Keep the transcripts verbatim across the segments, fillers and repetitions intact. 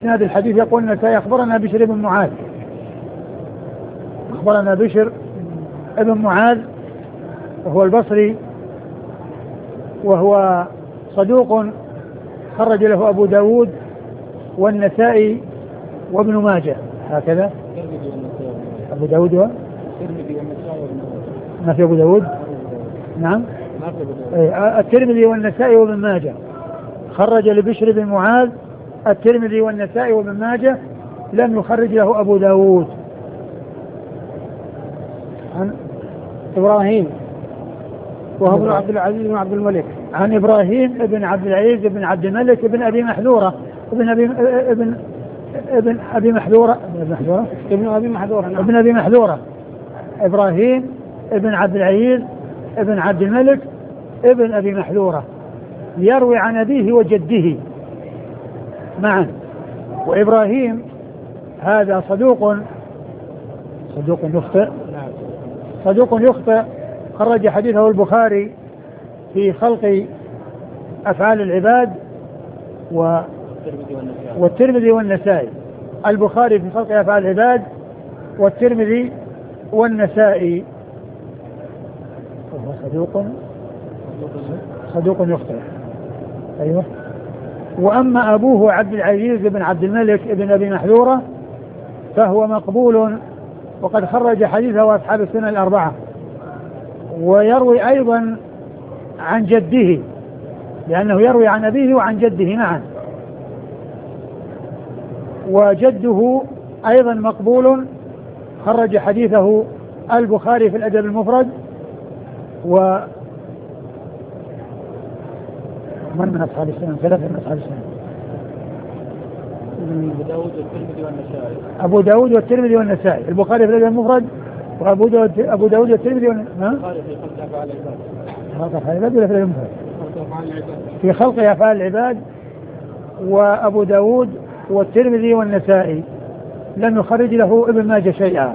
هذا الحديث يقول النسائي أخبرنا بشر بن معاذ أخبرنا بشر بن معاذ وهو البصري وهو صدوق خرج له أبو داود والنسائي وابن ماجه هكذا. أبو داود و ما في أبو داود نعم الترمذي والنسائي وابن ماجه. خرج لبشر بن معاذ الترمذي والنسائي وابن ماجه، لم يخرج له أبو داود. عن إبراهيم وهو ابن عبد العزيز بن عبد الملك. عن إبراهيم ابن عبد العزيز بن عبد الملك ابن أبي محذورة ابن أبي ابن ابن أبي محذورة ابن محذورة ابن أبي محذورة نعم. ابن أبي محذورة إبراهيم ابن عبد العزيز ابن عبد الملك ابن أبي محذورة، يروي عن أبيه وجده معا. وإبراهيم هذا صدوق صدوق يخطئ صدوق يخطئ خرج حديثه البخاري في خلق أفعال العباد و والترمذي والنسائي. البخاري في خلق أفعال العباد والترمذي والنسائي. وهو صدوق صدوق يخطئ. أيوه. وأما أبوه عبد العزيز بن عبد الملك بن أبي محذورة فهو مقبول وقد خرج حديثه أصحاب السنن الأربعة، ويروي أيضا عن جده لأنه يروي عن أبيه وعن جده معا، وجده أيضا مقبول خرج حديثه البخاري في الأدب المفرد و من من أصحاب السنن ثلاثة من أصحاب السنن أبو داود والترمذي والنسائي أبو داود والترمذي والنسائي. البخاري في الأدب المفرد وأبو داود أبو داود والترمذي والنسائي في خلق أفعال العباد. وأبو داود والترمذي والنسائي لم يخرج له ابن ماجه شيئا.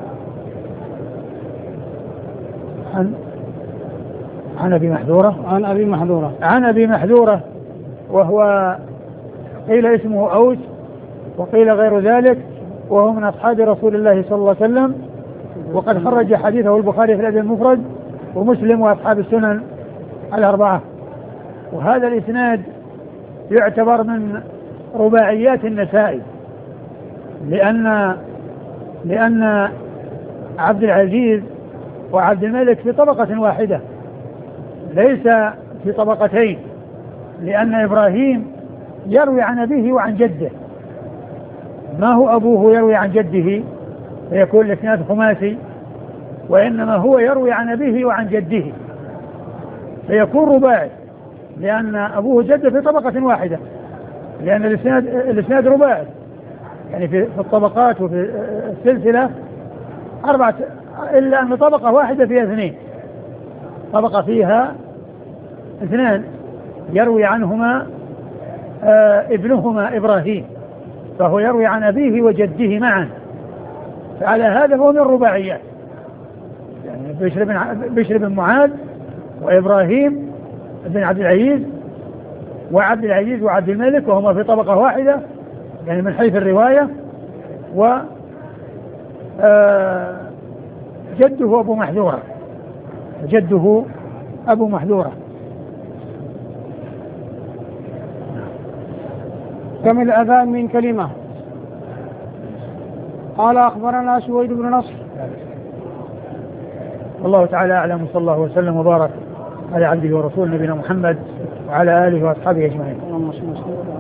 عن عن أبي محذورة عن أبي محذورة عن أبي محذورة وهو قيل اسمه أوس وقيل غير ذلك، وهو من أصحاب رسول الله صلى الله عليه وسلم، وقد خرج حديثه البخاري في الأدب المفرد ومسلم وأصحاب السنن الأربعة. وهذا الإسناد يعتبر من رباعيات النسائي لأن لأن عبد العزيز وعبد الملك في طبقة واحدة ليس في طبقتين، لأن إبراهيم يروي عن أبيه وعن جده، ما هو أبوه يروي عن جده فيكون الإسناد خماسي، وإنما هو يروي عن أبيه وعن جده فيكون رباعي، لأن أبوه جده في طبقة واحدة، لأن الإسناد الإسناد رباعي يعني في الطبقات وفي السلسلة أربعة، إلا أن طبقة واحدة فيها اثنين، طبقة فيها اثنان يروي عنهما آه ابنهما إبراهيم، فهو يروي عن أبيه وجده معا، فعلى هذا هو من الرباعيات، يعني بشر بن بشر بن معاذ وإبراهيم بن عبد العزيز وعبد العزيز وعبد الملك، وهما في طبقة واحدة يعني من حيث الرواية، و آه جده أبو محذورة جده أبو محذورة. كم الأذان من كلمة؟ قال أخبرنا سويد بن نصر. والله تعالى أعلم، وصلى الله وسلم وبارك على عبده ورسوله نبينا محمد وعلى آله وأصحابه أجمعين.